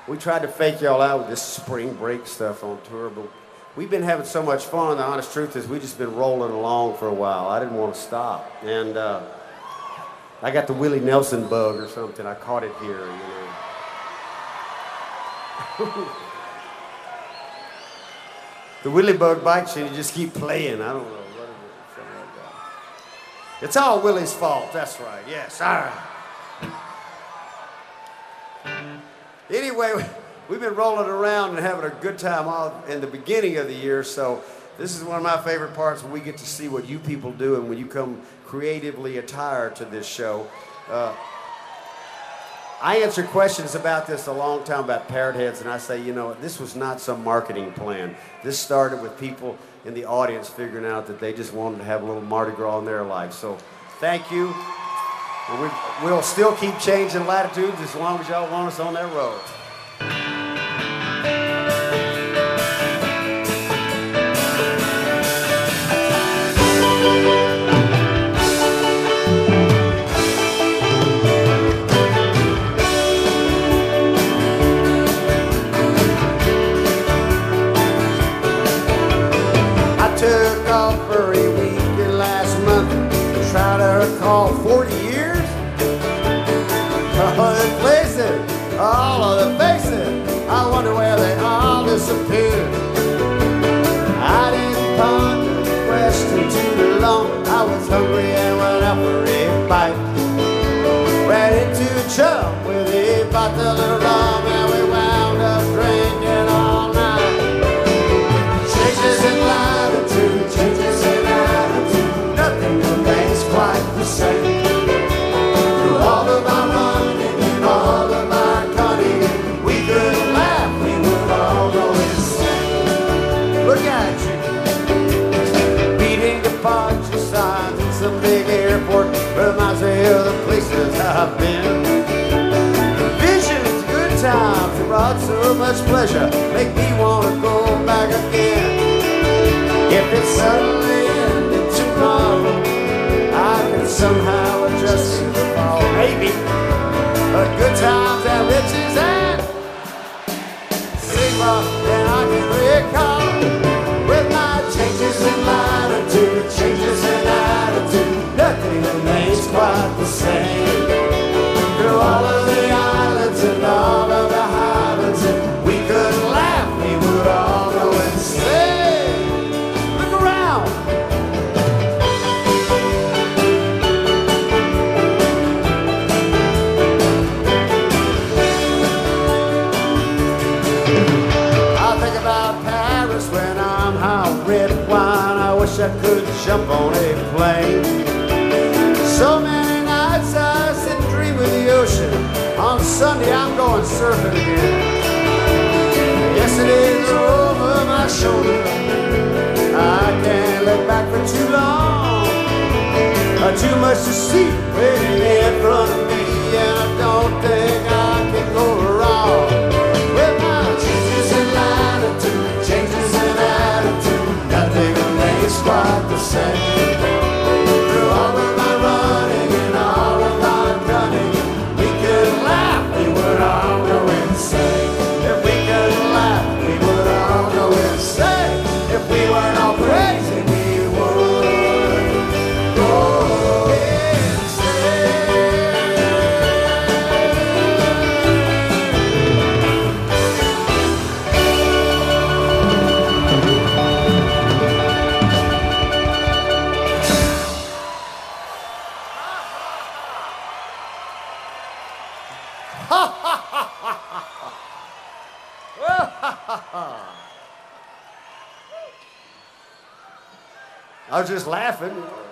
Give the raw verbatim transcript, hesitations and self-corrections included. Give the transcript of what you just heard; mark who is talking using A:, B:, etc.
A: We tried to fake y'all out with this spring break stuff on tour, but we've been having so much fun. The honest truth is we just been rolling along for a while. I didn't want to stop. And uh, I got the Willie Nelson bug or something. I caught it here, you know. The Willie bug bites you and you just keep playing. I don't know. What is it? Something like that. It's all Willie's fault. That's right. Yes. All right. Anyway, we've been rolling around and having a good time all in the beginning of the year, so this is one of my favorite parts when we get to see what you people do and when you come creatively attired to this show. Uh, I answer questions about this a long time about Parrot Heads, and I say, you know, this was not some marketing plan. This started with people in the audience figuring out that they just wanted to have a little Mardi Gras in their life. So thank you. And we, we'll still keep changing latitudes as long as y'all want us on that road. I took off for a weekend last month to try to recall forty years. All the places, all of the faces, I wonder where they all disappeared. I didn't ponder the question too long. I was hungry and went out for a bite. Ran into a chum with a bottle of rum and we wound up drinking all night. Changes in latitude, changes in attitude, nothing remains quite the same. Through all of our running and all of our cunning, we could laugh, we would all go insane. Look at you, beating departure signs in some big airport, reminds me of the places I've been. Visions, good times, brought so much pleasure, make me want to go back again. If it suddenly ended tomorrow, I could somehow adjust to the fall. Maybe, but good times and riches and Sigma, and I can recall with my changes in latitude, changes in attitude, nothing remains quite the same. Through all of the islands and all of the highlands, and we could laugh, we would all go insane. Look around. I think about Paris when I'm high red wine. I wish I could jump on a plane. So many nights I sit and dream of the ocean. On Sunday I'm going surfing again. Yesterday's over my shoulder. I can't look back for too long. Uh, too much to see waiting in front of me, and I don't think I can go wrong. With my changes in latitude, changes in attitude, nothing remains quite the same. Through all of my running and all of my gunning, we could laugh, we would all go insane. If we could laugh, we would all go insane. If we weren't all crazy, we would go insane. I was just laughing.